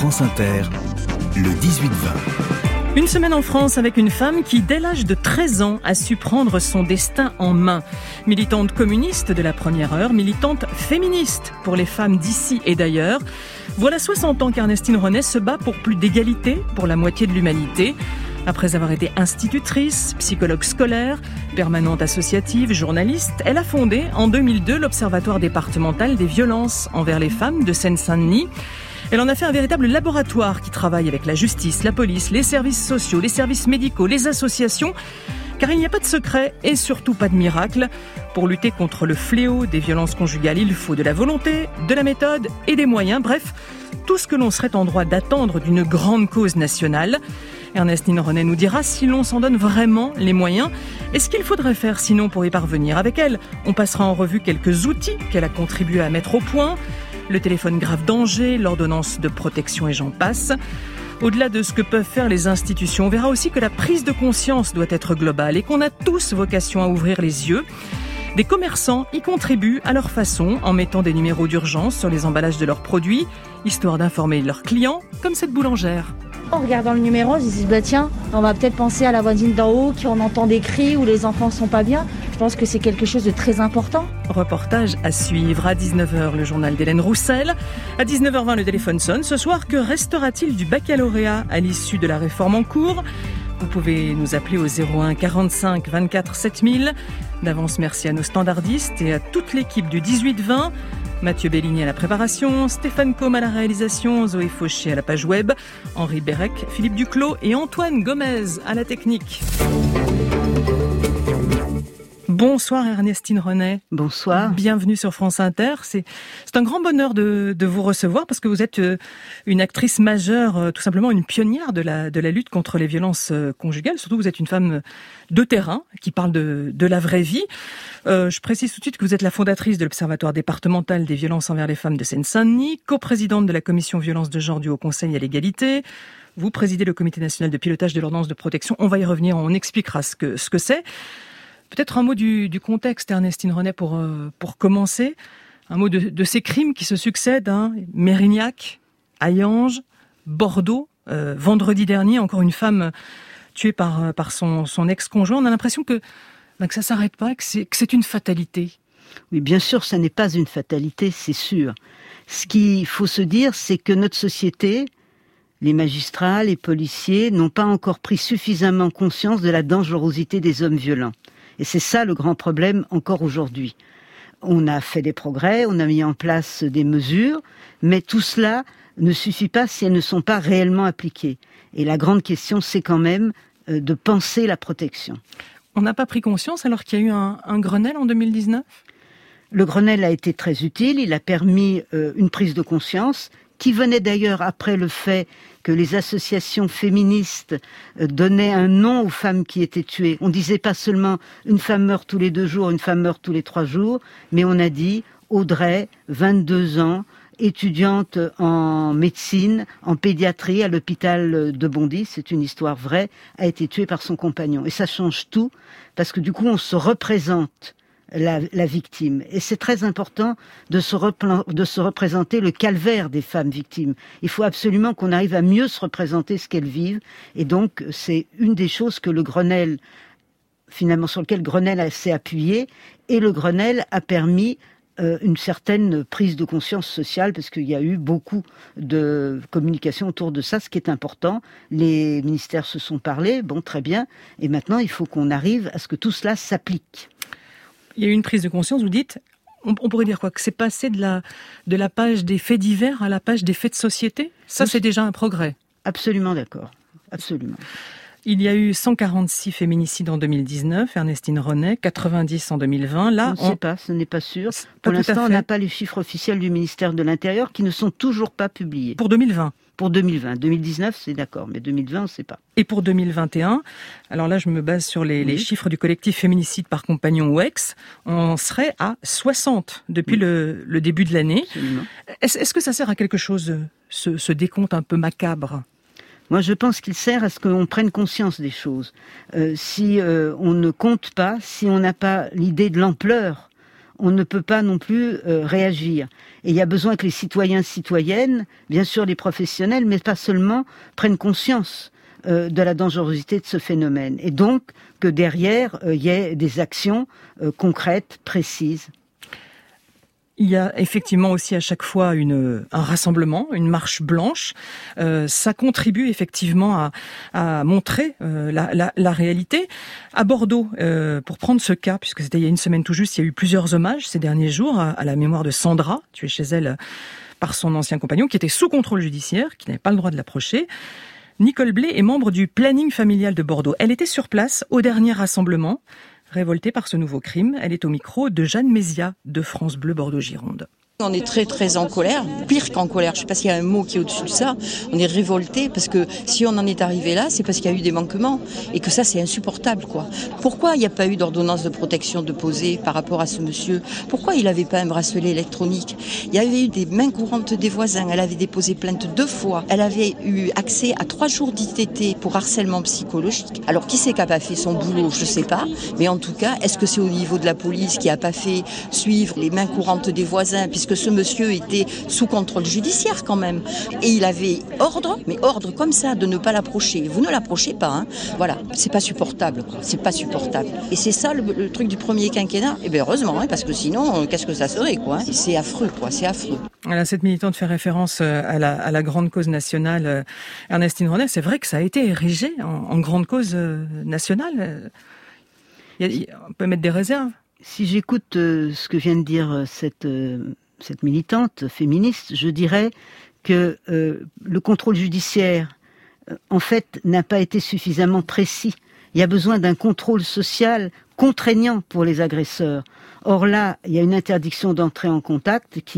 France Inter, le 18-20. Une semaine en France avec une femme qui, dès l'âge de 13 ans, a su prendre son destin en main. Militante communiste de la première heure, militante féministe pour les femmes d'ici et d'ailleurs. Voilà 60 ans qu'Ernestine Renet se bat pour plus d'égalité pour la moitié de l'humanité. Après avoir été institutrice, psychologue scolaire, permanente associative, journaliste, elle a fondé en 2002 l'Observatoire départemental des violences envers les femmes de Seine-Saint-Denis. Elle en a fait un véritable laboratoire qui travaille avec la justice, la police, les services sociaux, les services médicaux, les associations. Car il n'y a pas de secret et surtout pas de miracle. Pour lutter contre le fléau des violences conjugales, il faut de la volonté, de la méthode et des moyens. Bref, tout ce que l'on serait en droit d'attendre d'une grande cause nationale. Ernestine Renet nous dira si l'on s'en donne vraiment les moyens et ce qu'il faudrait faire sinon pour y parvenir. Avec elle, on passera en revue quelques outils qu'elle a contribué à mettre au point. Le téléphone grave danger, l'ordonnance de protection et j'en passe. Au-delà de ce que peuvent faire les institutions, on verra aussi que la prise de conscience doit être globale et qu'on a tous vocation à ouvrir les yeux. Des commerçants y contribuent à leur façon en mettant des numéros d'urgence sur les emballages de leurs produits, histoire d'informer leurs clients, comme cette boulangère. En regardant le numéro, ils se disent tiens, on va peut-être penser à la voisine d'en haut qui on entend des cris ou les enfants sont pas bien. Je pense que c'est quelque chose de très important. Reportage à suivre à 19h, le journal d'Hélène Roussel. À 19h20, le téléphone sonne. Ce soir, que restera-t-il du baccalauréat à l'issue de la réforme en cours ? Vous pouvez nous appeler au 01 45 24 7000. D'avance, merci à nos standardistes et à toute l'équipe du 18-20. Mathieu Bellini à la préparation, Stéphane Combe à la réalisation, Zoé Fauché à la page web, Henri Bérec, Philippe Duclos et Antoine Gomez à la technique. Bonsoir Ernestine Renet. Bonsoir. Bienvenue sur France Inter. C'est un grand bonheur de vous recevoir parce que vous êtes une actrice majeure, tout simplement une pionnière de la lutte contre les violences conjugales. Surtout, vous êtes une femme de terrain qui parle de la vraie vie. Je précise tout de suite que vous êtes la fondatrice de l'Observatoire départemental des violences envers les femmes de Seine-Saint-Denis, coprésidente de la commission violences de genre du Haut Conseil à l'égalité. Vous présidez le comité national de pilotage de l'ordonnance de protection. On va y revenir, on expliquera ce que c'est. Peut-être un mot du contexte, Ernestine Renet, pour commencer. Un mot de ces crimes qui se succèdent. Mérignac, Hayange, Bordeaux. Vendredi dernier, encore une femme tuée par son ex-conjoint. On a l'impression que ça s'arrête pas, que c'est une fatalité. Oui, bien sûr, ça n'est pas une fatalité, c'est sûr. Ce qu'il faut se dire, c'est que notre société, les magistrats, les policiers, n'ont pas encore pris suffisamment conscience de la dangerosité des hommes violents. Et c'est ça le grand problème encore aujourd'hui. On a fait des progrès, on a mis en place des mesures, mais tout cela ne suffit pas si elles ne sont pas réellement appliquées. Et la grande question, c'est quand même de penser la protection. On n'a pas pris conscience alors qu'il y a eu un Grenelle en 2019 ? Le Grenelle a été très utile, il a permis une prise de conscience qui venait d'ailleurs après le fait que les associations féministes donnaient un nom aux femmes qui étaient tuées. On disait pas seulement une femme meurt tous les 2 jours, une femme meurt tous les 3 jours, mais on a dit Audrey, 22 ans, étudiante en médecine, en pédiatrie à l'hôpital de Bondy, c'est une histoire vraie, a été tuée par son compagnon. Et ça change tout, parce que du coup on se représente la victime. Et c'est très important de se représenter le calvaire des femmes victimes. Il faut absolument qu'on arrive à mieux se représenter ce qu'elles vivent. Et donc, c'est une des choses que le Grenelle, finalement, sur lequel Grenelle s'est appuyé. Et le Grenelle a permis une certaine prise de conscience sociale, parce qu'il y a eu beaucoup de communication autour de ça, ce qui est important. Les ministères se sont parlé, bon, très bien. Et maintenant, il faut qu'on arrive à ce que tout cela s'applique. Il y a eu une prise de conscience, vous dites, on pourrait dire quoi ? Que c'est passé de la page des faits divers à la page des faits de société ? Ça, c'est déjà un progrès. Absolument d'accord, absolument. Il y a eu 146 féminicides en 2019, Ernestine Renet, 90 en 2020. Là, on ne sait pas, ce n'est pas sûr. Pour l'instant, on n'a pas les chiffres officiels du ministère de l'Intérieur qui ne sont toujours pas publiés. Pour 2020 ? Pour 2020. 2019, c'est d'accord, mais 2020, on ne sait pas. Et pour 2021, alors là, je me base sur les chiffres du collectif Féminicide par compagnon ou ex, on serait à 60 depuis le début de l'année. Absolument. Est-ce que ça sert à quelque chose, ce décompte un peu macabre ? Moi, je pense qu'il sert à ce qu'on prenne conscience des choses. Si on ne compte pas, si on n'a pas l'idée de l'ampleur, on ne peut pas non plus réagir. Et il y a besoin que les citoyens, citoyennes, bien sûr les professionnels, mais pas seulement, prennent conscience de la dangerosité de ce phénomène. Et donc que derrière, il y ait des actions concrètes, précises. Il y a effectivement aussi à chaque fois un rassemblement, une marche blanche. Ça contribue effectivement à montrer la réalité. À Bordeaux, pour prendre ce cas, puisque c'était il y a une semaine tout juste, il y a eu plusieurs hommages ces derniers jours à la mémoire de Sandra, tuée chez elle par son ancien compagnon, qui était sous contrôle judiciaire, qui n'avait pas le droit de l'approcher. Nicole Blé est membre du planning familial de Bordeaux. Elle était sur place au dernier rassemblement. Révoltée par ce nouveau crime, elle est au micro de Jeanne Mézia de France Bleu Bordeaux-Gironde. On est très très en colère, pire qu'en colère, je sais pas s'il y a un mot qui est au-dessus de ça, on est révolté parce que si on en est arrivé là, c'est parce qu'il y a eu des manquements et que ça c'est insupportable quoi. Pourquoi il n'y a pas eu d'ordonnance de protection déposée par rapport à ce monsieur ? Pourquoi il n'avait pas un bracelet électronique ? Il y avait eu des mains courantes des voisins, elle avait déposé plainte 2 fois, elle avait eu accès à 3 jours d'ITT pour harcèlement psychologique. Alors qui c'est qui n'a pas fait son boulot ? Je sais pas, mais en tout cas, est-ce que c'est au niveau de la police qui n'a pas fait suivre les mains courantes des voisins puisque ce monsieur était sous contrôle judiciaire quand même. Et il avait ordre, mais ordre comme ça, de ne pas l'approcher. Vous ne l'approchez pas, hein. Voilà, c'est pas supportable, quoi. C'est pas supportable. Et c'est ça le truc du premier quinquennat. Et bien heureusement, hein, parce que sinon, qu'est-ce que ça serait, quoi. C'est affreux, quoi. C'est affreux. Voilà, cette militante fait référence à la grande cause nationale Ernestine Ronay. C'est vrai que ça a été érigé en grande cause nationale. On peut mettre des réserves. Si j'écoute ce que vient de dire cette militante féministe, je dirais que le contrôle judiciaire, en fait, n'a pas été suffisamment précis. Il y a besoin d'un contrôle social contraignant pour les agresseurs. Or là, il y a une interdiction d'entrer en contact qui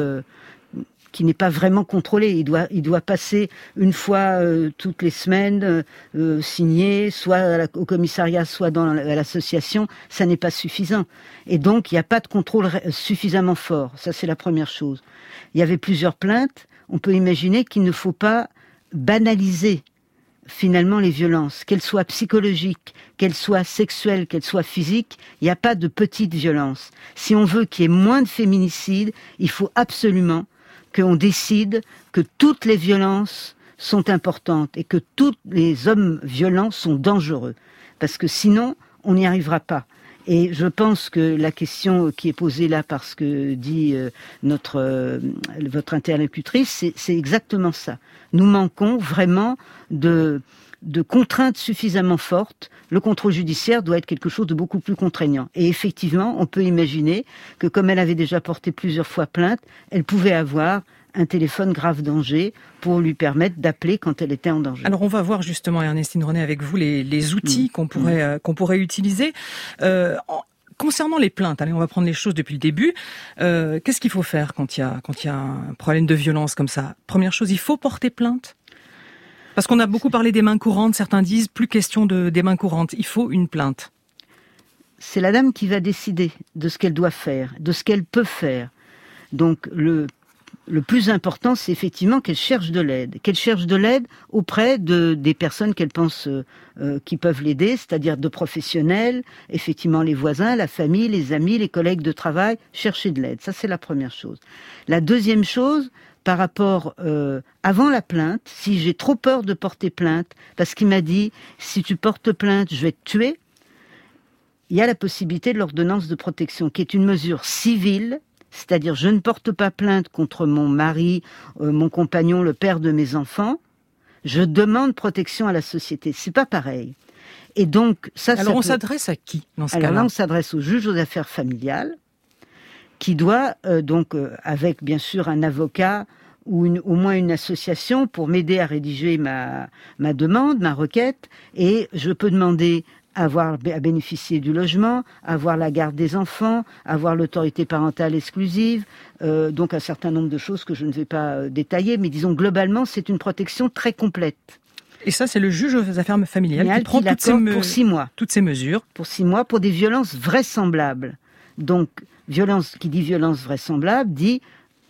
n'est pas vraiment contrôlé. Il doit passer une fois toutes les semaines, signé, soit au commissariat, soit à l'association. Ça n'est pas suffisant. Et donc, il n'y a pas de contrôle suffisamment fort. Ça, c'est la première chose. Il y avait plusieurs plaintes. On peut imaginer qu'il ne faut pas banaliser finalement les violences, qu'elles soient psychologiques, qu'elles soient sexuelles, qu'elles soient physiques. Il n'y a pas de petites violences. Si on veut qu'il y ait moins de féminicides, il faut absolument qu'on décide que toutes les violences sont importantes et que tous les hommes violents sont dangereux. Parce que sinon, on n'y arrivera pas. Et je pense que la question qui est posée là par ce que dit votre interlocutrice, c'est exactement ça. Nous manquons vraiment de contraintes suffisamment fortes. Le contrôle judiciaire doit être quelque chose de beaucoup plus contraignant. Et effectivement, on peut imaginer que comme elle avait déjà porté plusieurs fois plainte, elle pouvait avoir un téléphone grave danger pour lui permettre d'appeler quand elle était en danger. Alors on va voir justement, Ernestine Ronay, avec vous les outils qu'on pourrait utiliser. Concernant les plaintes, allez, on va prendre les choses depuis le début. Qu'est-ce qu'il faut faire quand il y a un problème de violence comme ça ? Première chose, il faut porter plainte ? Parce qu'on a beaucoup parlé des mains courantes, certains disent plus question des mains courantes, il faut une plainte. C'est la dame qui va décider de ce qu'elle doit faire, de ce qu'elle peut faire. Donc le plus important, c'est effectivement qu'elle cherche de l'aide auprès des personnes qu'elle pense qui peuvent l'aider, c'est-à-dire de professionnels, effectivement les voisins, la famille, les amis, les collègues de travail, chercher de l'aide. Ça, c'est la première chose. La deuxième chose, par rapport avant la plainte, si j'ai trop peur de porter plainte, parce qu'il m'a dit, si tu portes plainte, je vais te tuer, il y a la possibilité de l'ordonnance de protection, qui est une mesure civile, c'est-à-dire je ne porte pas plainte contre mon mari, mon compagnon, le père de mes enfants, je demande protection à la société. C'est pas pareil. Et donc Alors on s'adresse à qui dans ce cas-là ? Alors là, on s'adresse au juge aux affaires familiales, qui doit avec bien sûr un avocat ou au moins une association pour m'aider à rédiger ma demande, ma requête, et je peux demander à bénéficier du logement, avoir la garde des enfants, avoir l'autorité parentale exclusive, donc un certain nombre de choses que je ne vais pas détailler, mais disons globalement, c'est une protection très complète. Et ça, c'est le juge aux affaires familiales qui prend pour 6 mois. Toutes ces mesures. Pour 6 mois, pour des violences vraisemblables. Donc, qui dit violence vraisemblable, dit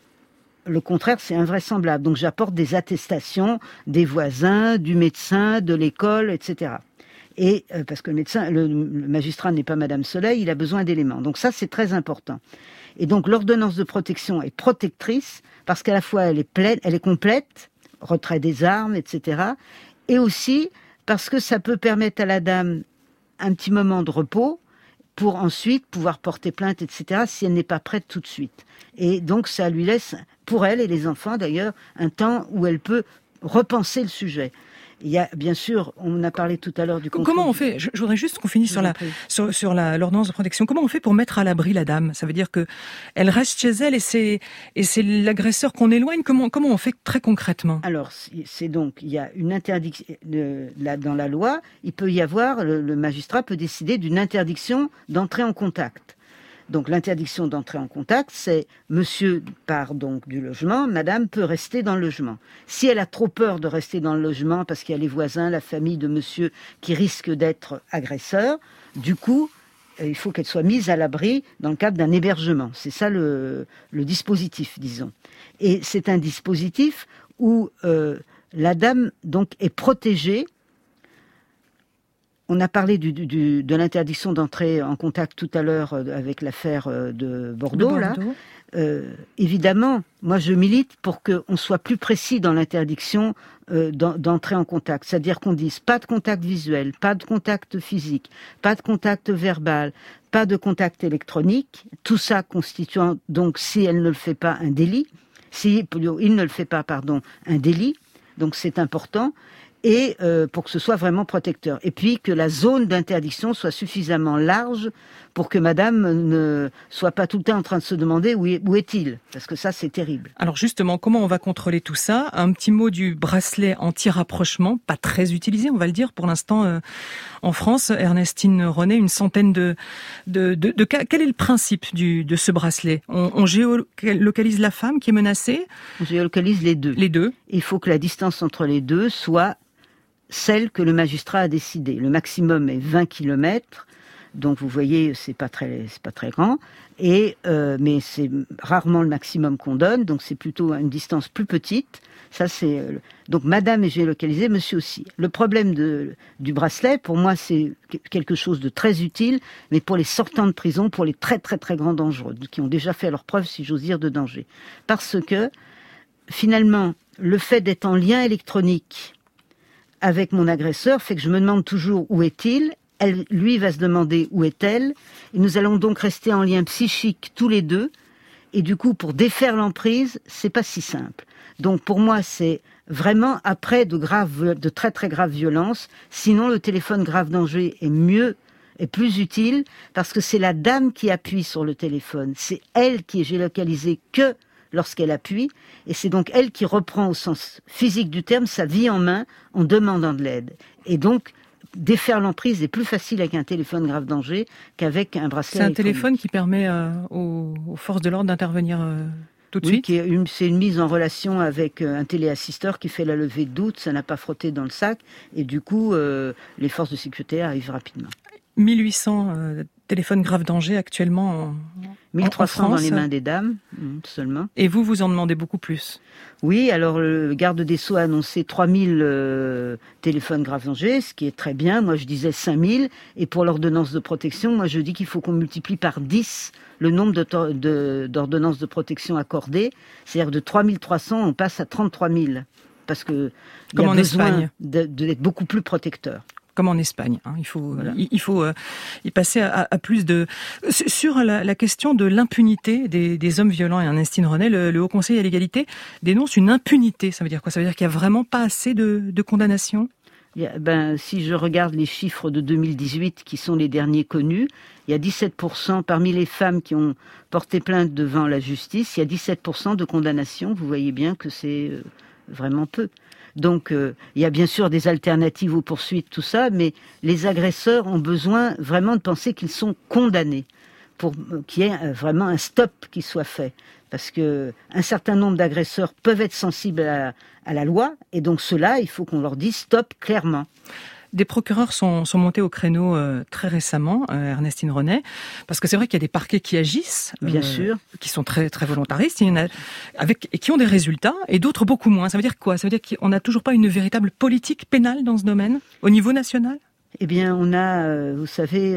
le contraire, c'est invraisemblable. Donc, j'apporte des attestations des voisins, du médecin, de l'école, etc. Et parce que le magistrat n'est pas Madame Soleil, il a besoin d'éléments. Donc ça, c'est très important. Et donc l'ordonnance de protection est protectrice parce qu'à la fois elle est complète, retrait des armes, etc. Et aussi parce que ça peut permettre à la dame un petit moment de repos pour ensuite pouvoir porter plainte, etc. si elle n'est pas prête tout de suite. Et donc ça lui laisse, pour elle et les enfants d'ailleurs, un temps où elle peut repenser le sujet. Il y a, bien sûr, on a parlé tout à l'heure du contrôle. Comment on fait ? Je voudrais juste qu'on finisse sur l'ordonnance de protection. Comment on fait pour mettre à l'abri la dame ? Ça veut dire que elle reste chez elle et c'est l'agresseur qu'on éloigne. Comment on fait très concrètement ? Alors, c'est donc, il y a une interdiction, dans la loi, il peut y avoir, le magistrat peut décider d'une interdiction d'entrer en contact. Donc l'interdiction d'entrer en contact, c'est monsieur part donc du logement, madame peut rester dans le logement. Si elle a trop peur de rester dans le logement parce qu'il y a les voisins, la famille de monsieur qui risquent d'être agresseurs, du coup, il faut qu'elle soit mise à l'abri dans le cadre d'un hébergement. C'est ça le dispositif, disons. Et c'est un dispositif où la dame donc est protégée. On a parlé de l'interdiction d'entrer en contact tout à l'heure avec l'affaire de Bordeaux. Là. Évidemment, moi je milite pour qu'on soit plus précis dans l'interdiction d'entrer en contact. C'est-à-dire qu'on dise pas de contact visuel, pas de contact physique, pas de contact verbal, pas de contact électronique. Tout ça constituant donc, si elle ne le fait pas, un délit. Si il ne le fait pas, un délit. Donc c'est important. Et pour que ce soit vraiment protecteur. Et puis que la zone d'interdiction soit suffisamment large pour que madame ne soit pas tout le temps en train de se demander où est-il ? Parce que ça, c'est terrible. Alors justement, comment on va contrôler tout ça ? Un petit mot du bracelet anti-rapprochement, pas très utilisé, on va le dire, pour l'instant en France. Ernestine René, une centaine de cas. Quel est le principe de ce bracelet ? On géolocalise la femme qui est menacée ? On géolocalise les deux. Les deux. Il faut que la distance entre les deux soit celle que le magistrat a décidée. Le maximum est 20 km, donc vous voyez, c'est pas très grand, mais c'est rarement le maximum qu'on donne, donc c'est plutôt une distance plus petite. Ça c'est donc madame est géolocalisée, monsieur aussi. Le problème du bracelet, pour moi, c'est quelque chose de très utile, mais pour les sortants de prison, pour les très très très grands dangereux, qui ont déjà fait leur preuve, si j'ose dire, de danger. Parce que finalement, le fait d'être en lien électronique avec mon agresseur fait que je me demande toujours où est-il, lui va se demander où est-elle, et nous allons donc rester en lien psychique tous les deux, et du coup, pour défaire l'emprise, c'est pas si simple. Donc pour moi, c'est vraiment après de très très graves violences, sinon le téléphone grave danger est plus utile, parce que c'est la dame qui appuie sur le téléphone, c'est elle qui est géolocalisée que lorsqu'elle appuie, et c'est donc elle qui reprend au sens physique du terme sa vie en main en demandant de l'aide. Et donc, défaire l'emprise est plus facile avec un téléphone grave danger qu'avec un bracelet électronique. C'est un téléphone qui permet aux forces de l'ordre d'intervenir tout de suite ? C'est une mise en relation avec un téléassisteur qui fait la levée de doute, ça n'a pas frotté dans le sac, et du coup, les forces de sécurité arrivent rapidement. 1800 téléphones grave danger actuellement 1300 en France. Dans les mains des dames, seulement. Et vous en demandez beaucoup plus ? Oui, alors le garde des Sceaux a annoncé 3000 téléphones grave danger, ce qui est très bien. Moi, je disais 5000. Et pour l'ordonnance de protection, moi, je dis qu'il faut qu'on multiplie par 10 le nombre d'ordonnances de protection accordées. C'est-à-dire de 3300, on passe à 33 000. Parce que il y a besoin d'être beaucoup plus protecteur. Comme en Espagne, il faut y passer à plus de... Sur la question de l'impunité des hommes violents, et Ernestine René, le Haut Conseil à l'égalité dénonce une impunité. Ça veut dire quoi ? Ça veut dire qu'il n'y a vraiment pas assez de condamnations ? Si je regarde les chiffres de 2018, qui sont les derniers connus, il y a 17% parmi les femmes qui ont porté plainte devant la justice, il y a 17% de condamnations. Vous voyez bien que c'est vraiment peu. Donc, il y a bien sûr des alternatives aux poursuites, tout ça, mais les agresseurs ont besoin vraiment de penser qu'ils sont condamnés pour qu'il y ait vraiment un stop qui soit fait. Parce que un certain nombre d'agresseurs peuvent être sensibles à la loi, et donc ceux-là, il faut qu'on leur dise stop clairement. Des procureurs sont montés au créneau très récemment, Ernestine René, parce que c'est vrai qu'il y a des parquets qui agissent, bien sûr, qui sont très très volontaristes, il y en a et qui ont des résultats, et d'autres beaucoup moins. Ça veut dire quoi ? Ça veut dire qu'on n'a toujours pas une véritable politique pénale dans ce domaine, au niveau national ? Eh bien, on a, vous savez,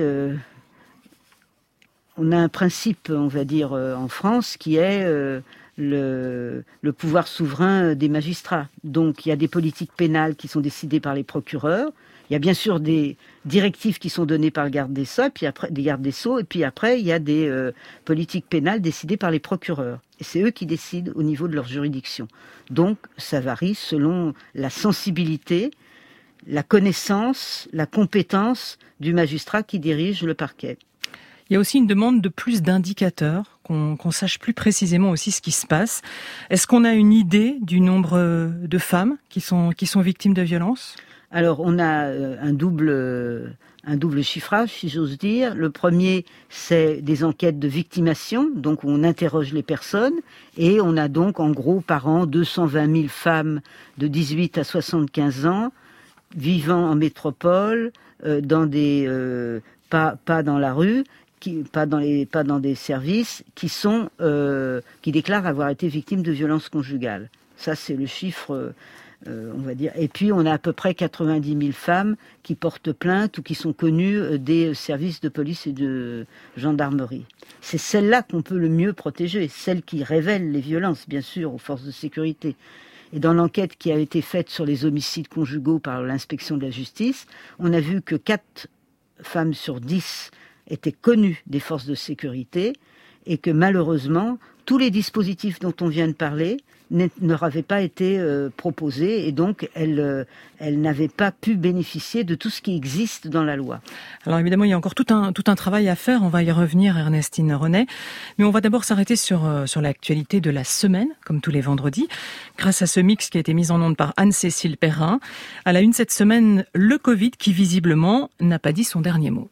on a un principe, on va dire, en France, qui est le pouvoir souverain des magistrats. Donc, il y a des politiques pénales qui sont décidées par les procureurs. Il y a bien sûr des directives qui sont données par le garde des Sceaux, puis après, des gardes des Sceaux, et puis après, il y a des politiques pénales décidées par les procureurs. Et c'est eux qui décident au niveau de leur juridiction. Donc, ça varie selon la sensibilité, la connaissance, la compétence du magistrat qui dirige le parquet. Il y a aussi une demande de plus d'indicateurs, qu'on sache plus précisément aussi ce qui se passe. Est-ce qu'on a une idée du nombre de femmes qui sont victimes de violences ? Alors, on a un double chiffrage, si j'ose dire. Le premier, c'est des enquêtes de victimation, donc on interroge les personnes, et on a donc en gros par an 220 000 femmes de 18 à 75 ans vivant en métropole, dans des pas dans la rue, pas dans des services, qui déclarent avoir été victimes de violences conjugales. Ça, c'est le chiffre. On va dire. Et puis, on a à peu près 90 000 femmes qui portent plainte ou qui sont connues des services de police et de gendarmerie. C'est celles-là qu'on peut le mieux protéger, celles qui révèlent les violences, bien sûr, aux forces de sécurité. Et dans l'enquête qui a été faite sur les homicides conjugaux par l'inspection de la justice, on a vu que 4 femmes sur 10 étaient connues des forces de sécurité et que malheureusement, tous les dispositifs dont on vient de parler ne leur avaient pas été proposés et donc elles n'avaient pas pu bénéficier de tout ce qui existe dans la loi. Alors évidemment, il y a encore tout un travail à faire, on va y revenir, Ernestine Renet, mais on va d'abord s'arrêter sur l'actualité de la semaine, comme tous les vendredis, grâce à ce mix qui a été mis en onde par Anne-Cécile Perrin. À la une cette semaine, le Covid qui visiblement n'a pas dit son dernier mot.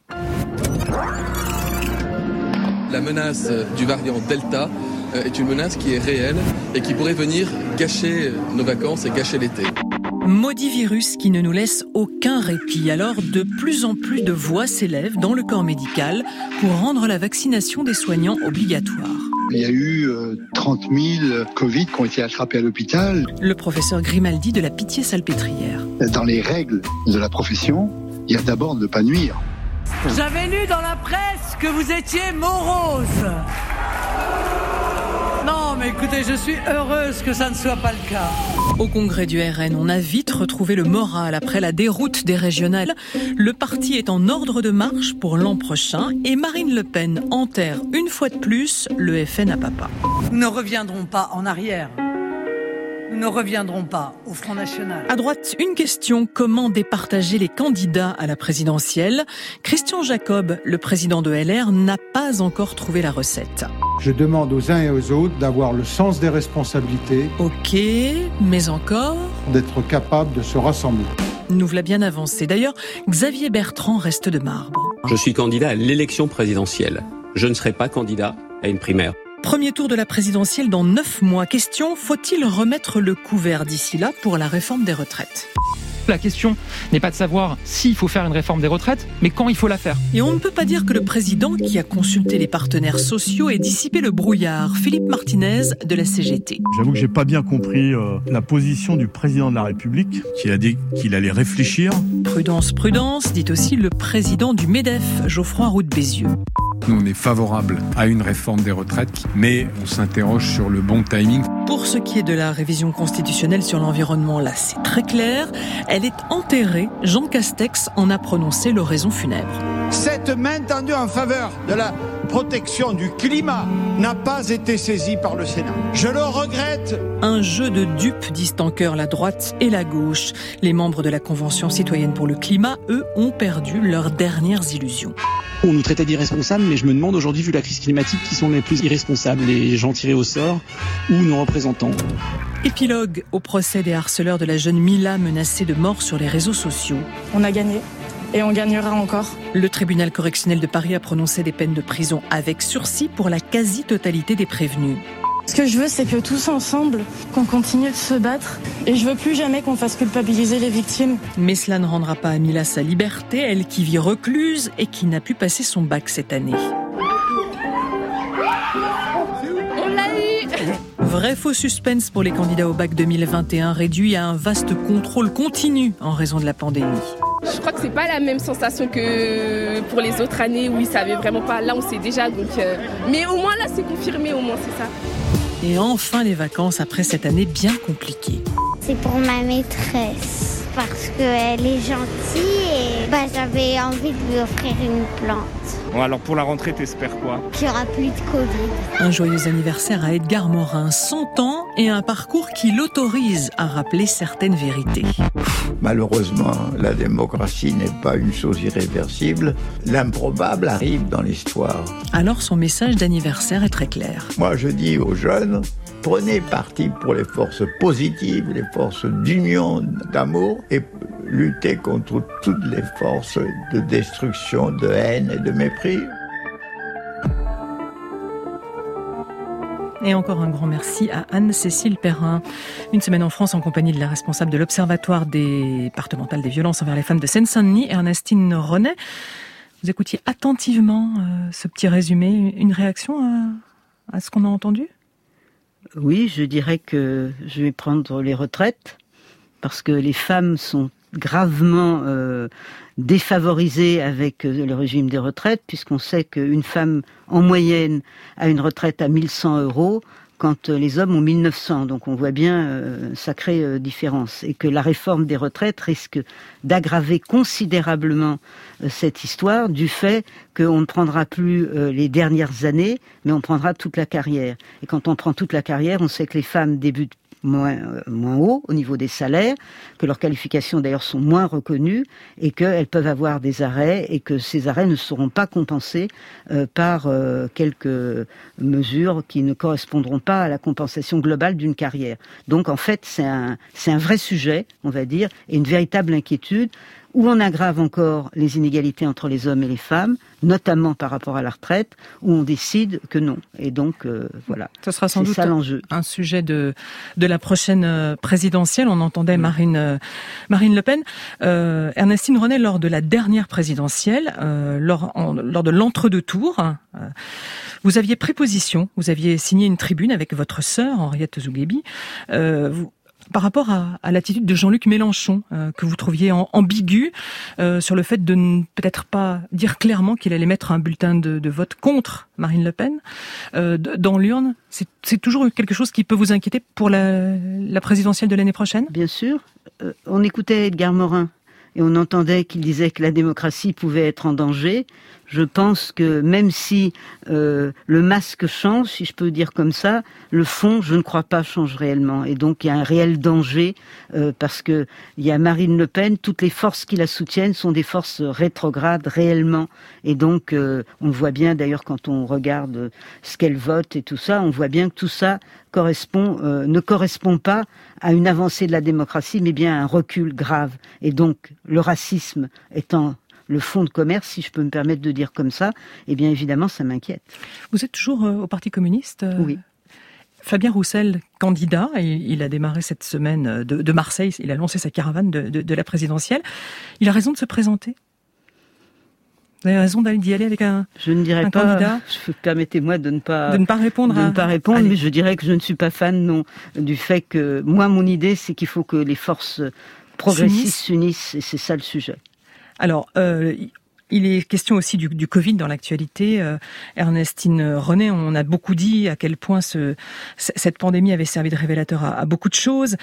La menace du variant Delta est une menace qui est réelle et qui pourrait venir gâcher nos vacances et gâcher l'été. Maudit virus qui ne nous laisse aucun répit. Alors, de plus en plus de voix s'élèvent dans le corps médical pour rendre la vaccination des soignants obligatoire. Il y a eu 30 000 Covid qui ont été attrapés à l'hôpital. Le professeur Grimaldi de la Pitié-Salpêtrière. Dans les règles de la profession, il y a d'abord ne pas nuire. J'avais lu dans la presse que vous étiez morose. Non, mais écoutez, je suis heureuse que ça ne soit pas le cas. Au congrès du RN, on a vite retrouvé le moral après la déroute des régionales. Le parti est en ordre de marche pour l'an prochain et Marine Le Pen enterre une fois de plus le FN à papa. Nous ne reviendrons pas en arrière. Nous ne reviendrons pas au Front National. À droite, une question, comment départager les candidats à la présidentielle ? Christian Jacob, le président de LR, n'a pas encore trouvé la recette. Je demande aux uns et aux autres d'avoir le sens des responsabilités. Ok, mais encore ? D'être capable de se rassembler. Nous voilà bien avancé. D'ailleurs, Xavier Bertrand reste de marbre. Je suis candidat à l'élection présidentielle. Je ne serai pas candidat à une primaire. Premier tour de la présidentielle dans 9 mois. Question, faut-il remettre le couvert d'ici là pour la réforme des retraites ? La question n'est pas de savoir s'il faut faire une réforme des retraites, mais quand il faut la faire. Et on ne peut pas dire que le président, qui a consulté les partenaires sociaux, ait dissipé le brouillard. Philippe Martinez de la CGT. J'avoue que j'ai pas bien compris la position du président de la République, qui a dit qu'il allait réfléchir. Prudence, prudence, dit aussi le président du MEDEF, Geoffroy Roux de Bézieux. Nous, on est favorable à une réforme des retraites, mais on s'interroge sur le bon timing. Pour ce qui est de la révision constitutionnelle sur l'environnement, là, c'est très clair. Elle est enterrée. Jean Castex en a prononcé l'oraison funèbre. Cette main tendue en faveur de la protection du climat n'a pas été saisie par le Sénat. Je le regrette. Un jeu de dupes, disent en chœur la droite et la gauche. Les membres de la Convention citoyenne pour le climat, eux, ont perdu leurs dernières illusions. On nous traitait d'irresponsables, mais je me demande aujourd'hui, vu la crise climatique, qui sont les plus irresponsables, les gens tirés au sort ou nos représentants. Épilogue au procès des harceleurs de la jeune Mila menacée de mort sur les réseaux sociaux. On a gagné. Et on gagnera encore. Le tribunal correctionnel de Paris a prononcé des peines de prison avec sursis pour la quasi-totalité des prévenus. Ce que je veux, c'est que tous ensemble, qu'on continue de se battre. Et je veux plus jamais qu'on fasse culpabiliser les victimes. Mais cela ne rendra pas à Mila sa liberté, elle qui vit recluse et qui n'a pu passer son bac cette année. On l'a eu! Vrai faux suspense pour les candidats au bac 2021, réduit à un vaste contrôle continu en raison de la pandémie. Je crois que c'est pas la même sensation que pour les autres années où ils savaient vraiment pas. Là, on sait déjà, donc. Mais au moins là, c'est confirmé, au moins, c'est ça. Et enfin les vacances après cette année bien compliquée. C'est pour ma maîtresse. Parce qu'elle est gentille et j'avais envie de lui offrir une plante. Bon, alors pour la rentrée, t'espères quoi ? Qu'il n'y aura plus de Covid. Un joyeux anniversaire à Edgar Morin, 100 ans et un parcours qui l'autorise à rappeler certaines vérités. Malheureusement, la démocratie n'est pas une chose irréversible. L'improbable arrive dans l'histoire. Alors son message d'anniversaire est très clair. Moi je dis aux jeunes, prenez parti pour les forces positives, les forces d'union, d'amour, et luttez contre toutes les forces de destruction, de haine et de mépris. Et encore un grand merci à Anne-Cécile Perrin. Une semaine en France en compagnie de la responsable de l'Observatoire départemental des violences envers les femmes de Seine-Saint-Denis, Ernestine Renet. Vous écoutiez attentivement ce petit résumé. Une réaction à ce qu'on a entendu ? Oui, je dirais que je vais prendre les retraites parce que les femmes sont gravement défavorisées avec le régime des retraites, puisqu'on sait qu'une femme en moyenne a une retraite à 1 100 € quand les hommes ont 1 900. Donc on voit bien sacrée différence. Et que la réforme des retraites risque d'aggraver considérablement cette histoire du fait qu'on ne prendra plus les dernières années, mais on prendra toute la carrière. Et quand on prend toute la carrière, on sait que les femmes débutent moins haut au niveau des salaires, que leurs qualifications d'ailleurs sont moins reconnues et qu'elles peuvent avoir des arrêts et que ces arrêts ne seront pas compensés par quelques mesures qui ne correspondront pas à la compensation globale d'une carrière. Donc en fait c'est un vrai sujet, on va dire, et une véritable inquiétude où on aggrave encore les inégalités entre les hommes et les femmes, notamment par rapport à la retraite, où on décide que non. Et donc, voilà. Ce sera sans doute l'enjeu. Un sujet de la prochaine présidentielle. On entendait Marine Le Pen. Ernestine Renet, lors de la dernière présidentielle, lors de l'entre-deux tours, vous aviez pris position, vous aviez signé une tribune avec votre sœur, Henriette Zouguebi, par rapport à l'attitude de Jean-Luc Mélenchon, que vous trouviez ambiguë, sur le fait de ne peut-être pas dire clairement qu'il allait mettre un bulletin de vote contre Marine Le Pen dans l'urne. C'est toujours quelque chose qui peut vous inquiéter pour la présidentielle de l'année prochaine ? Bien sûr. On écoutait Edgar Morin et on entendait qu'il disait que la démocratie pouvait être en danger. Je pense que même si le masque change, si je peux dire comme ça, le fond, je ne crois pas, change réellement. Et donc il y a un réel danger parce que il y a Marine Le Pen, toutes les forces qui la soutiennent sont des forces rétrogrades réellement. Et donc on le voit bien d'ailleurs quand on regarde ce qu'elle vote et tout ça, on voit bien que tout ça ne correspond pas à une avancée de la démocratie, mais bien à un recul grave. Et donc le racisme étant le fonds de commerce, si je peux me permettre de dire comme ça, eh bien évidemment, ça m'inquiète. Vous êtes toujours au Parti communiste ? Oui. Fabien Roussel, candidat, il a démarré cette semaine de Marseille, il a lancé sa caravane de la présidentielle. Il a raison de se présenter ? Vous avez raison d'y aller avec un candidat ? Je ne dirais pas, permettez-moi de ne pas répondre, mais je dirais que je ne suis pas fan du fait que, moi, mon idée, c'est qu'il faut que les forces progressistes s'unissent, et c'est ça le sujet. Alors, il est question aussi du Covid dans l'actualité. Ernestine Renet, on a beaucoup dit à quel point cette pandémie avait servi de révélateur à beaucoup de choses,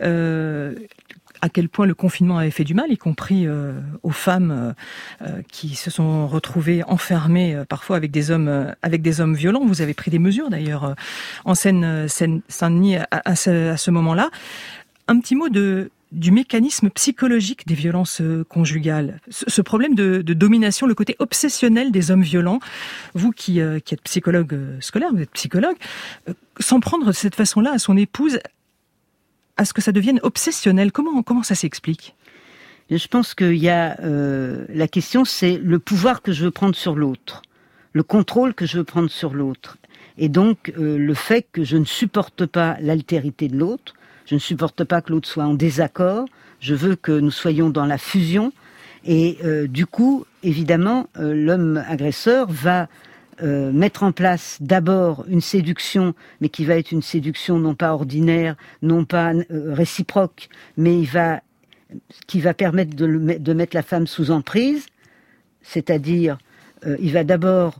à quel point le confinement avait fait du mal, y compris aux femmes qui se sont retrouvées enfermées parfois avec des hommes violents. Vous avez pris des mesures d'ailleurs en Seine-Saint-Denis à ce moment-là. Un petit mot du mécanisme psychologique des violences conjugales. Ce problème de domination, le côté obsessionnel des hommes violents. Vous qui êtes psychologue scolaire, vous êtes psychologue, s'en prendre de cette façon-là à son épouse, à ce que ça devienne obsessionnel, comment ça s'explique ? Je pense qu'il y a la question, c'est le pouvoir que je veux prendre sur l'autre, le contrôle que je veux prendre sur l'autre, et donc le fait que je ne supporte pas l'altérité de l'autre. Je ne supporte pas que l'autre soit en désaccord. Je veux que nous soyons dans la fusion. Et du coup, évidemment, l'homme agresseur va mettre en place d'abord une séduction, mais qui va être une séduction non pas ordinaire, non pas réciproque, mais il va qui va permettre de mettre la femme sous emprise, c'est-à-dire il va d'abord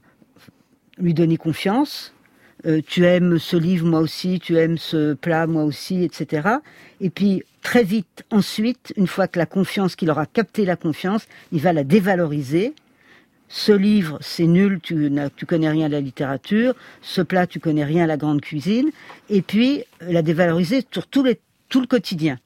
lui donner confiance. Tu aimes ce livre, moi aussi, tu aimes ce plat, moi aussi, etc. Et puis, très vite, ensuite, une fois que qu'il aura capté la confiance, il va la dévaloriser. Ce livre, c'est nul, tu connais rien à la littérature. Ce plat, tu connais rien à la grande cuisine. Et puis, la dévaloriser sur tout le quotidien.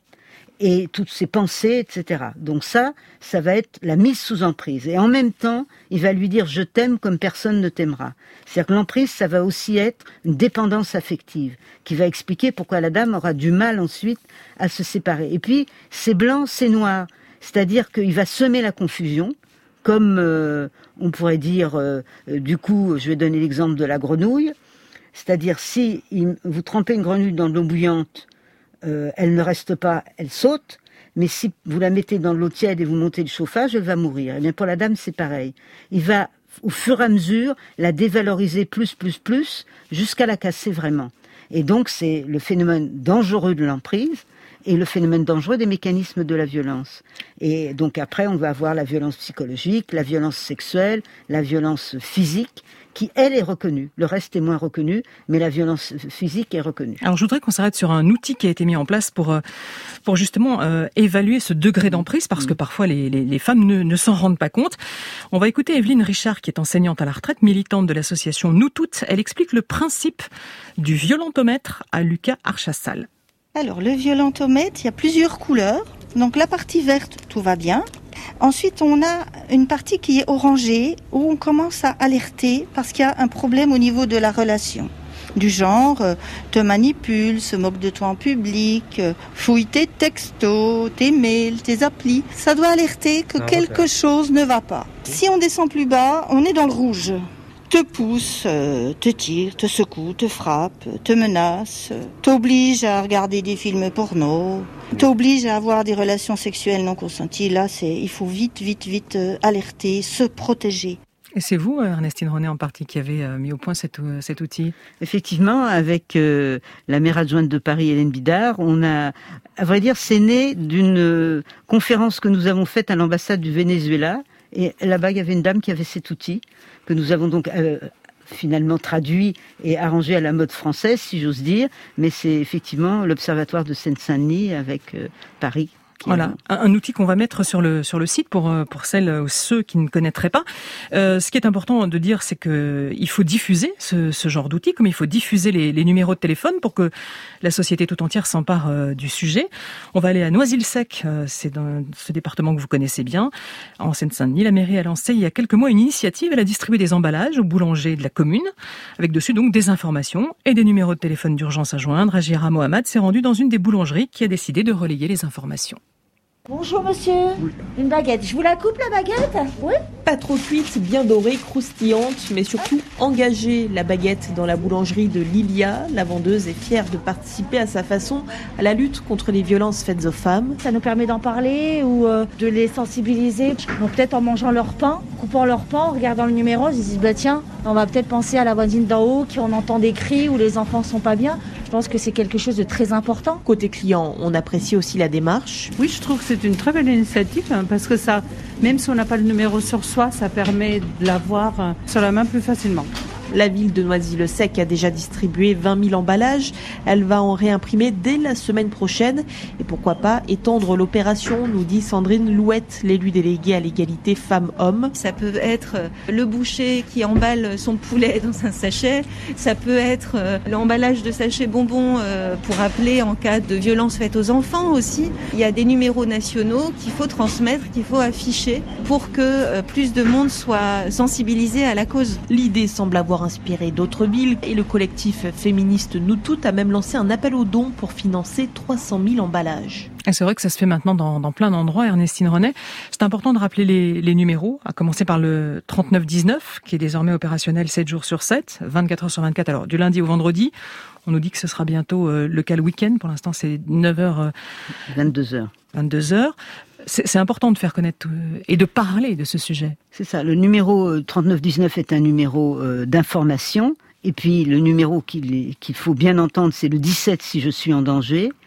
Et toutes ses pensées, etc. Donc ça va être la mise sous emprise. Et en même temps, il va lui dire « je t'aime comme personne ne t'aimera ». C'est-à-dire que l'emprise, ça va aussi être une dépendance affective, qui va expliquer pourquoi la dame aura du mal ensuite à se séparer. Et puis, c'est blanc, c'est noir. C'est-à-dire qu'il va semer la confusion, comme on pourrait dire, du coup, je vais donner l'exemple de la grenouille. C'est-à-dire, si vous trempez une grenouille dans de l'eau bouillante, elle ne reste pas, elle saute, mais si vous la mettez dans l'eau tiède et vous montez le chauffage, elle va mourir. Et bien pour la dame, c'est pareil. Il va, au fur et à mesure, la dévaloriser plus, jusqu'à la casser vraiment. Et donc c'est le phénomène dangereux de l'emprise et le phénomène dangereux des mécanismes de la violence. Et donc après, on va avoir la violence psychologique, la violence sexuelle, la violence physique, qui, elle, est reconnue. Le reste est moins reconnu, mais la violence physique est reconnue. Alors, je voudrais qu'on s'arrête sur un outil qui a été mis en place pour justement évaluer ce degré d'emprise, parce que parfois, les femmes ne s'en rendent pas compte. On va écouter Evelyne Richard, qui est enseignante à la retraite, militante de l'association Nous Toutes. Elle explique le principe du violentomètre à Lucas Archassal. Alors, le violentomètre, il y a plusieurs couleurs. Donc, la partie verte, tout va bien. Ensuite, on a une partie qui est orangée, où on commence à alerter parce qu'il y a un problème au niveau de la relation. Du genre, te manipule, se moque de toi en public, fouille tes textos, tes mails, tes applis. Ça doit alerter que quelque chose ne va pas. Si on descend plus bas, on est dans le rouge. Te pousse, te tire, te secoue, te frappe, te menace, t'oblige à regarder des films porno, t'oblige à avoir des relations sexuelles non consenties. Là, il faut vite alerter, se protéger. Et c'est vous, Ernestine Ronay, en partie, qui avez mis au point cet outil? Effectivement, avec la maire adjointe de Paris, Hélène Bidard, on a, à vrai dire, c'est né d'une conférence que nous avons faite à l'ambassade du Venezuela. Et là-bas, il y avait une dame qui avait cet outil, que nous avons donc finalement traduit et arrangé à la mode française, si j'ose dire. Mais c'est effectivement l'Observatoire de Seine-Saint-Denis avec Paris. Voilà, un outil qu'on va mettre sur le site pour celles ou ceux qui ne connaîtraient pas. Ce qui est important de dire, c'est que il faut diffuser ce genre d'outils, comme il faut diffuser les numéros de téléphone pour que la société tout entière s'empare du sujet. On va aller à Noisy-le-Sec, c'est dans ce département que vous connaissez bien, en Seine-Saint-Denis. La mairie a lancé il y a quelques mois une initiative. Elle a distribué des emballages aux boulangers de la commune, avec dessus donc des informations et des numéros de téléphone d'urgence à joindre. Agira Mohamed s'est rendu dans une des boulangeries qui a décidé de relayer les informations. Bonjour monsieur, oui. Une baguette. Je vous la coupe la baguette? Oui. Pas trop cuite, bien dorée, croustillante, mais surtout engagée. La baguette dans la boulangerie de Lilia, la vendeuse est fière de participer à sa façon à la lutte contre les violences faites aux femmes. Ça nous permet d'en parler ou de les sensibiliser. Donc peut-être en mangeant leur pain, coupant leur pain, en regardant le numéro, ils se disent tiens, on va peut-être penser à la voisine d'en haut qui on entend des cris ou les enfants sont pas bien. Je pense que c'est quelque chose de très important. Côté client, on apprécie aussi la démarche. Oui, je trouve que c'est une très belle initiative parce que ça, même si on n'a pas le numéro sur soi, ça permet de l'avoir sur la main plus facilement. La ville de Noisy-le-Sec a déjà distribué 20 000 emballages. Elle va en réimprimer dès la semaine prochaine. Et pourquoi pas étendre l'opération, nous dit Sandrine Louette, l'élue déléguée à l'égalité femmes-hommes. Ça peut être le boucher qui emballe son poulet dans un sachet. Ça peut être l'emballage de sachets bonbons pour appeler en cas de violence faite aux enfants aussi. Il y a des numéros nationaux qu'il faut transmettre, qu'il faut afficher pour que plus de monde soit sensibilisé à la cause. L'idée semble avoir inspiré d'autres villes et le collectif féministe Nous Toutes a même lancé un appel aux dons pour financer 300 000 emballages. Et c'est vrai que ça se fait maintenant dans plein d'endroits, Ernestine Ronay. C'est important de rappeler les numéros, à commencer par le 3919, qui est désormais opérationnel 7 jours sur 7, 24 heures sur 24, alors du lundi au vendredi. On nous dit que ce sera bientôt le cas le week-end. Pour l'instant, c'est 9h... 22h. 22h. C'est important de faire connaître et de parler de ce sujet. C'est ça. Le numéro 3919 est un numéro d'information. Et puis, le numéro qu'il faut bien entendre, c'est le 17 si je suis en danger.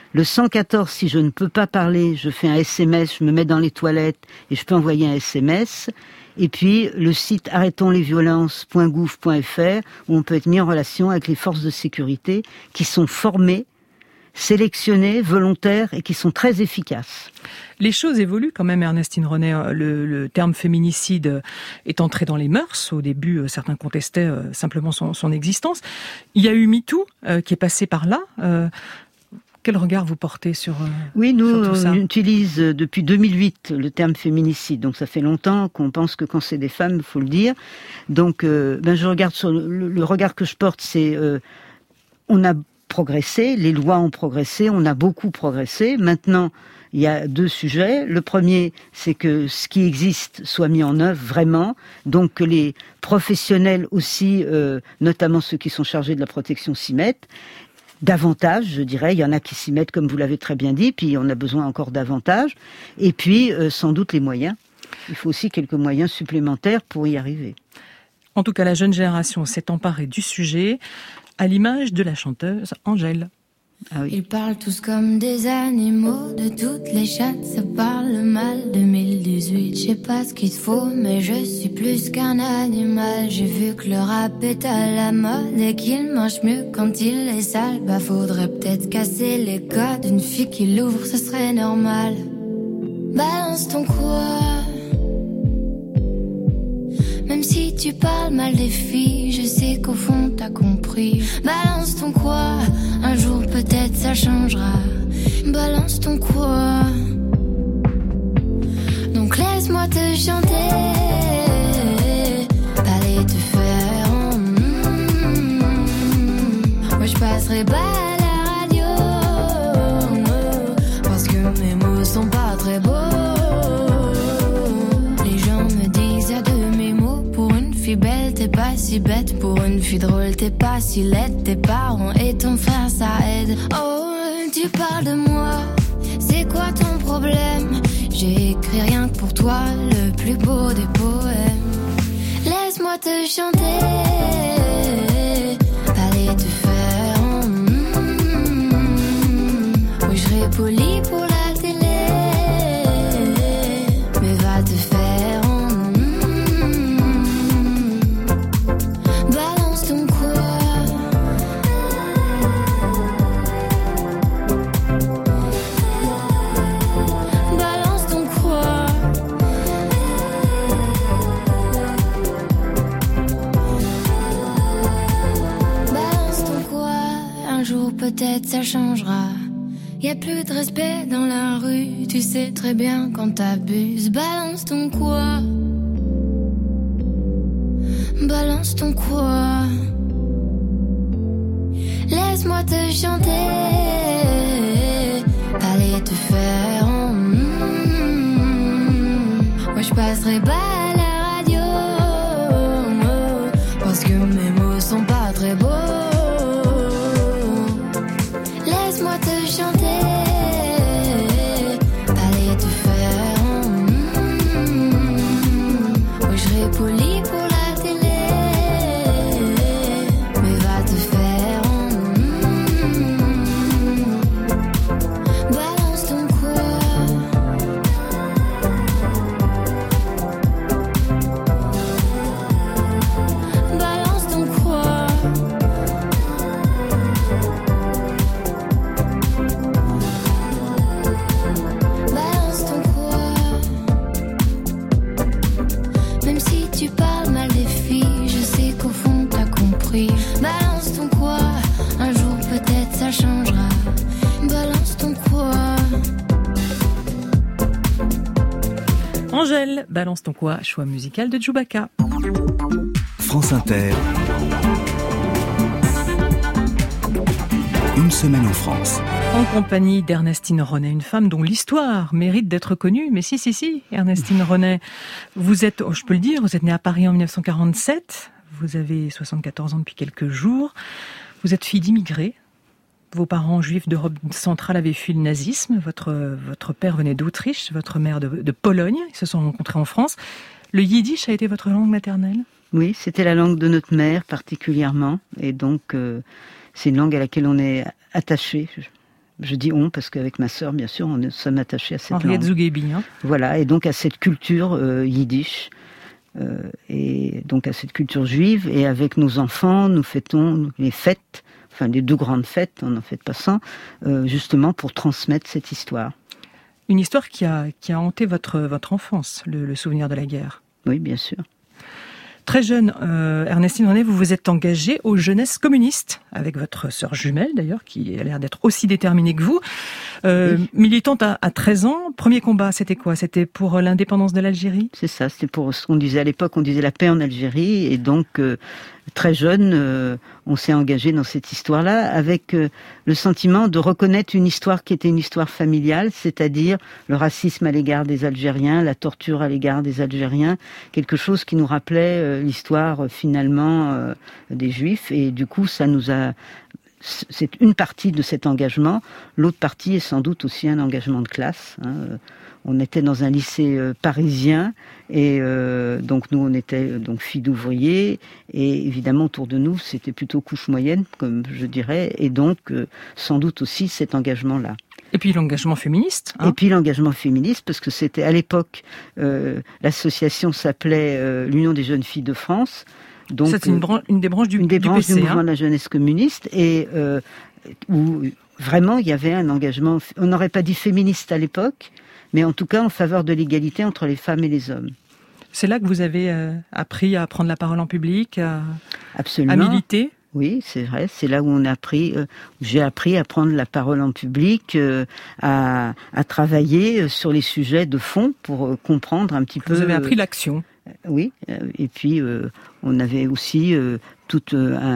Le 114, si je ne peux pas parler, je fais un SMS, je me mets dans les toilettes et je peux envoyer un SMS. Et puis le site arrêtonslesviolences.gouv.fr où on peut être mis en relation avec les forces de sécurité qui sont formées, sélectionnées, volontaires et qui sont très efficaces. Les choses évoluent quand même, Ernestine Renet. Le terme féminicide est entré dans les mœurs. Au début, certains contestaient simplement son existence. Il y a eu MeToo qui est passé par là. Quel regard vous portez sur Oui, nous, sur tout ça ? On utilise depuis 2008 le terme féminicide. Donc ça fait longtemps qu'on pense que quand c'est des femmes, il faut le dire. Donc je regarde sur le regard que je porte, c'est on a progressé, les lois ont progressé, on a beaucoup progressé. Maintenant, il y a 2 sujets. Le premier, c'est que ce qui existe soit mis en œuvre vraiment, donc que les professionnels aussi, notamment ceux qui sont chargés de la protection, s'y mettent. Davantage, je dirais, il y en a qui s'y mettent comme vous l'avez très bien dit, puis on a besoin encore davantage. Et puis, sans doute les moyens. Il faut aussi quelques moyens supplémentaires pour y arriver. En tout cas, la jeune génération s'est emparée du sujet, à l'image de la chanteuse Angèle. Ah oui. Ils parlent tous comme des animaux, de toutes les chattes, ça parle mal. 2018, je sais pas ce qu'il te faut, mais je suis plus qu'un animal. J'ai vu que le rap est à la mode et qu'il mange mieux quand il est sale. Bah faudrait peut-être casser les codes, une fille qui l'ouvre, ce serait normal. Balance ton quoi. Même si tu parles mal des filles, je sais qu'au fond t'as compris. Balance ton quoi, un jour peut-être ça changera. Balance ton quoi. Donc laisse-moi te chanter, aller te faire. Moi je passerai pas à la radio, parce que mes mots sont pas très beaux. Les gens me disent à une fille belle, t'es pas si bête. Pour une fille drôle, t'es pas si laide. Tes parents et ton frère, ça aide. Oh, tu parles de moi, c'est quoi ton problème? J'ai écrit rien que pour toi, le plus beau des poèmes. Laisse-moi te chanter, aller te faire. Oui, je serai poli pour la télé, mais va te faire. Peut-être ça changera. Y a plus de respect dans la rue. Tu sais très bien quand t'abuses. Balance ton quoi. Balance ton quoi. Laisse-moi te chanter, aller te faire. Moi je passerai pas à la radio, parce que mes mots sont pas très beaux. Laisse-moi te chanter, aller te faire. Oui, je serai poli pour la télé, mais va te faire. Balance ton quoi. Balance ton quoi. Balance ton quoi, un jour peut-être ça changera. Balance ton quoi. Angèle, balance ton quoi, choix musical de Djoubaka. France Inter. Une semaine en France. En compagnie d'Ernestine Renet, une femme dont l'histoire mérite d'être connue. Mais si, Ernestine Renet, vous êtes, je peux le dire, vous êtes née à Paris en 1947. Vous avez 74 ans depuis quelques jours. Vous êtes fille d'immigrés. Vos parents juifs d'Europe centrale avaient fui le nazisme. Votre père venait d'Autriche, votre mère de Pologne. Ils se sont rencontrés en France. Le yiddish a été votre langue maternelle ? Oui, c'était la langue de notre mère particulièrement. Et donc, c'est une langue à laquelle on est attaché. Je dis on parce qu'avec ma sœur, bien sûr, nous sommes attachés à cette Henriette langue. Zouguebi, hein. Voilà, et donc à cette culture yiddish, et donc à cette culture juive. Et avec nos enfants, nous fêtons les fêtes, enfin les 2 grandes fêtes, on n'en fête pas 100, justement pour transmettre cette histoire. Une histoire qui a hanté votre enfance, le souvenir de la guerre. Oui, bien sûr. Très jeune, Ernestine René, vous vous êtes engagée aux jeunesses communistes, avec votre sœur jumelle d'ailleurs, qui a l'air d'être aussi déterminée que vous. Oui. Militante à 13 ans, premier combat, c'était quoi? C'était pour l'indépendance de l'Algérie? C'est ça, c'était pour ce qu'on disait à l'époque, on disait la paix en Algérie, et donc très jeune, on s'est engagé dans cette histoire-là, avec le sentiment de reconnaître une histoire qui était une histoire familiale, c'est-à-dire le racisme à l'égard des Algériens, la torture à l'égard des Algériens, quelque chose qui nous rappelait l'histoire finalement des Juifs, et du coup ça nous a... C'est une partie de cet engagement. L'autre partie est sans doute aussi un engagement de classe. On était dans un lycée parisien et donc nous on était donc filles d'ouvriers et évidemment autour de nous c'était plutôt couche moyenne comme je dirais et donc sans doute aussi cet engagement-là. Et puis l'engagement féministe. Et puis l'engagement féministe, parce que c'était à l'époque, l'association s'appelait l'Union des jeunes filles de France. Donc, c'est une des branches du PC, du mouvement de la jeunesse communiste, et où vraiment il y avait un engagement, on n'aurait pas dit féministe à l'époque, mais en tout cas en faveur de l'égalité entre les femmes et les hommes. C'est là que vous avez appris à prendre la parole en public, Absolument. À militer. Oui, c'est vrai. C'est là où j'ai appris à prendre la parole en public, à travailler sur les sujets de fond pour comprendre un petit peu. Vous avez appris l'action. Oui, et puis on avait aussi toute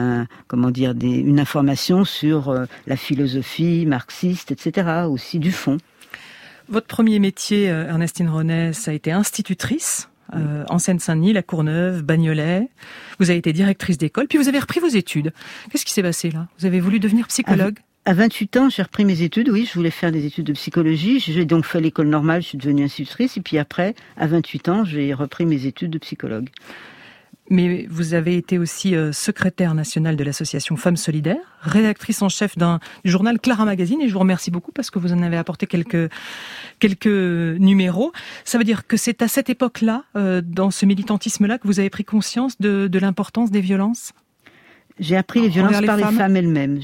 une information sur la philosophie marxiste, etc. Aussi du fond. Votre premier métier, Ernestine René, ça a été institutrice. En Seine-Saint-Denis, La Courneuve, Bagnolet. Vous avez été directrice d'école, puis vous avez repris vos études. Qu'est-ce qui s'est passé là? Vous avez voulu devenir psychologue? À 28 ans, j'ai repris mes études. Oui, je voulais faire des études de psychologie. J'ai donc fait l'école normale, je suis devenue institutrice. Et puis après, à 28 ans, j'ai repris mes études de psychologue. Mais vous avez été aussi secrétaire nationale de l'association Femmes Solidaires, rédactrice en chef du journal Clara Magazine, et je vous remercie beaucoup parce que vous en avez apporté quelques numéros. Ça veut dire que c'est à cette époque-là, dans ce militantisme-là, que vous avez pris conscience de l'importance des violences? J'ai appris les violences par les femmes elles-mêmes.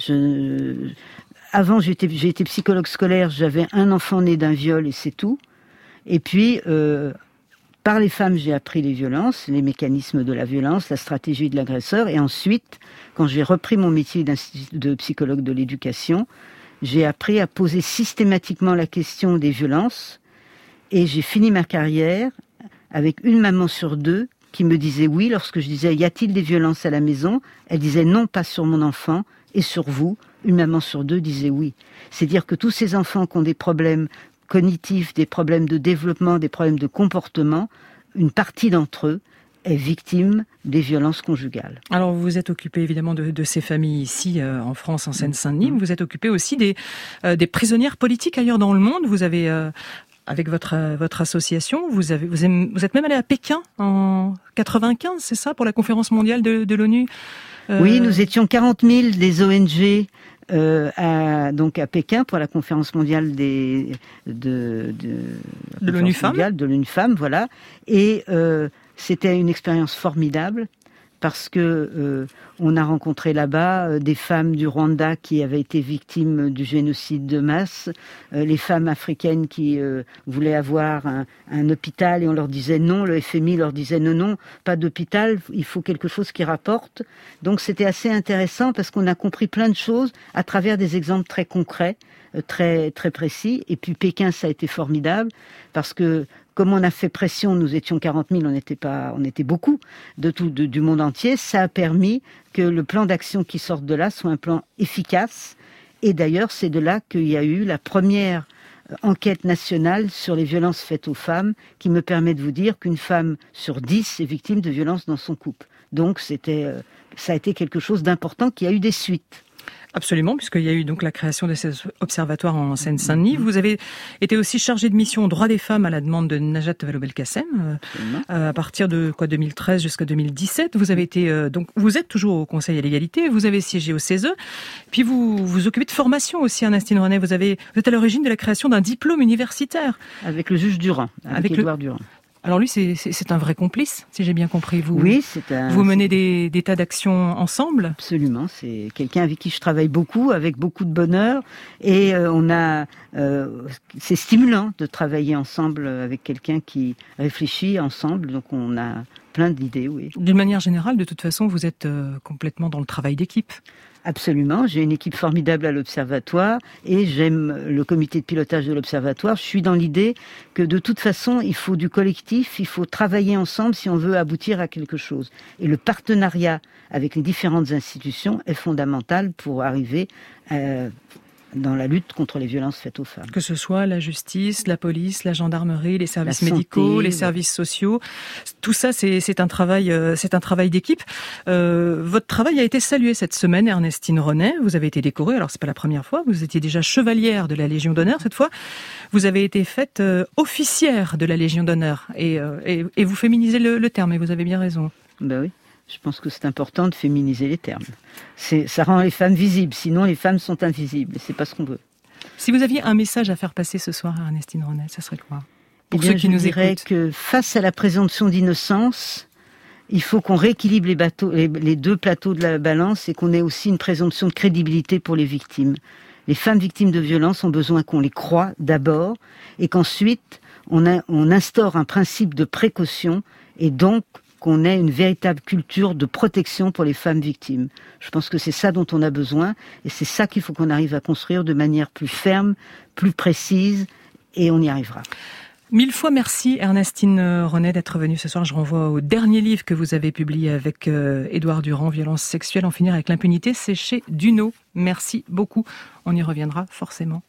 Avant, j'ai été psychologue scolaire, j'avais un enfant né d'un viol et c'est tout. Et puis... par les femmes, j'ai appris les violences, les mécanismes de la violence, la stratégie de l'agresseur. Et ensuite, quand j'ai repris mon métier de psychologue de l'éducation, j'ai appris à poser systématiquement la question des violences. Et j'ai fini ma carrière avec une maman sur 2 qui me disait oui lorsque je disais « Y a-t-il des violences à la maison ?» Elle disait « Non, pas sur mon enfant et sur vous ». Une maman sur 2 disait oui. C'est-à-dire que tous ces enfants qui ont des problèmes cognitifs, des problèmes de développement, des problèmes de comportement, une partie d'entre eux est victime des violences conjugales. Alors vous vous êtes occupé évidemment de ces familles ici en France, en Seine-Saint-Denis, vous êtes occupé aussi des prisonnières politiques ailleurs dans le monde. Vous avez, avec votre association, vous êtes même allé à Pékin en 95, c'est ça, pour la conférence mondiale de l'ONU? Oui, nous étions 40 000 des ONG donc à Pékin pour la conférence mondiale de l'ONU Femmes, voilà. Et c'était une expérience formidable parce que on a rencontré là-bas des femmes du Rwanda qui avaient été victimes du génocide de masse, les femmes africaines qui voulaient avoir un hôpital et on leur disait non, le FMI leur disait non, pas d'hôpital, il faut quelque chose qui rapporte. Donc c'était assez intéressant parce qu'on a compris plein de choses à travers des exemples très concrets, très très précis. Et puis Pékin, ça a été formidable parce que comme on a fait pression, nous étions 40 000, on était beaucoup du monde entier. Ça a permis que le plan d'action qui sorte de là soit un plan efficace. Et d'ailleurs, c'est de là qu'il y a eu la première enquête nationale sur les violences faites aux femmes, qui me permet de vous dire qu'une femme sur 10 est victime de violences dans son couple. Donc ça a été quelque chose d'important qui a eu des suites. Absolument, puisqu'il y a eu donc la création de ces observatoires en Seine-Saint-Denis. Vous avez été aussi chargé de mission aux droits des femmes à la demande de Najat Vallaud-Belkacem, à partir de 2013 jusqu'à 2017. Vous avez été donc vous êtes toujours au Conseil à l'égalité, vous avez siégé au CESE, puis vous vous occupez de formation aussi, Ernestine Renet. Vous êtes à l'origine de la création d'un diplôme universitaire avec le juge Durand, avec Édouard Durand. Alors lui, c'est un vrai complice, si j'ai bien compris. Vous menez des tas d'actions ensemble. Absolument, c'est quelqu'un avec qui je travaille beaucoup, avec beaucoup de bonheur, et c'est stimulant de travailler ensemble avec quelqu'un qui réfléchit ensemble. Donc on a plein d'idées, oui. D'une manière générale, de toute façon, vous êtes complètement dans le travail d'équipe. Absolument, j'ai une équipe formidable à l'Observatoire et j'aime le comité de pilotage de l'Observatoire. Je suis dans l'idée que de toute façon, il faut du collectif, il faut travailler ensemble si on veut aboutir à quelque chose. Et le partenariat avec les différentes institutions est fondamental pour arriver dans la lutte contre les violences faites aux femmes. Que ce soit la justice, la police, la gendarmerie, les services médicaux, les services sociaux, tout ça c'est un travail d'équipe. Votre travail a été salué cette semaine, Ernestine Renet. Vous avez été décorée, alors c'est pas la première fois, vous étiez déjà chevalière de la Légion d'honneur. Cette fois, vous avez été faite officière de la Légion d'honneur et vous féminisez le terme et vous avez bien raison. Ben oui. Je pense que c'est important de féminiser les termes. Ça rend les femmes visibles, sinon les femmes sont invisibles, et c'est pas ce qu'on veut. Si vous aviez un message à faire passer ce soir à Ernestine Renet, ça serait quoi? Pour ceux qui nous écoutent. Je dirais que face à la présomption d'innocence, il faut qu'on rééquilibre les deux plateaux de la balance et qu'on ait aussi une présomption de crédibilité pour les victimes. Les femmes victimes de violences ont besoin qu'on les croie d'abord et qu'ensuite on instaure un principe de précaution et donc qu'on ait une véritable culture de protection pour les femmes victimes. Je pense que c'est ça dont on a besoin et c'est ça qu'il faut qu'on arrive à construire de manière plus ferme, plus précise et on y arrivera. 1000 fois merci Ernestine Renet d'être venue ce soir. Je renvoie au dernier livre que vous avez publié avec Édouard Durand, Violences sexuelles, en finir avec l'impunité. C'est chez Duno. Merci beaucoup. On y reviendra forcément.